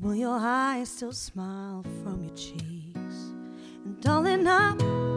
Will your eyes still smile from your cheeks? And darling, I'm